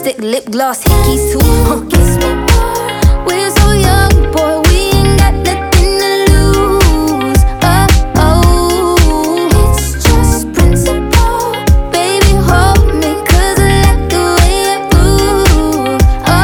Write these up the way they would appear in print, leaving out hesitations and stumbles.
lipstick, lip gloss, hickeys too. Guess what? We're so young, boy, we ain't got nothing to lose. It's just principle. Baby, hold me, 'cause I like the way you move.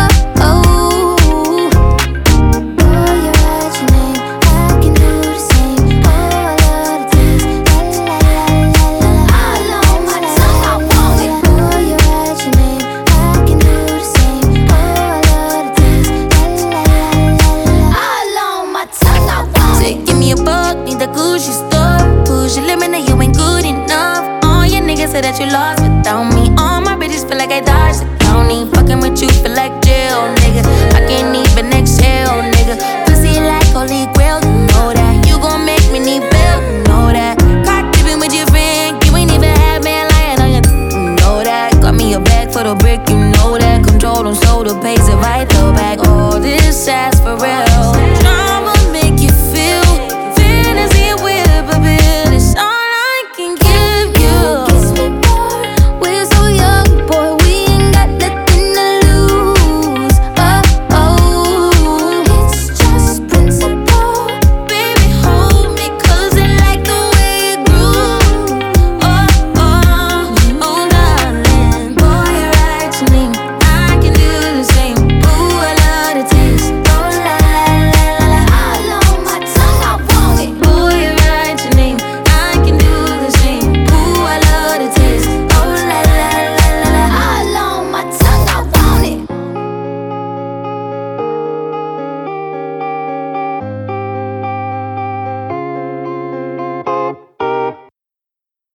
Boy, you write your name, I can do the same. Oh, I love the taste. La la la la la. All on my tongue, I want it. Boy, you write your name, I can do the same. Oh, I love the taste. La la la la la. All on my tongue, I want it. So give me a buck, need the Gucci store. Push your limit, now you ain't good enough. All your niggas say that you lost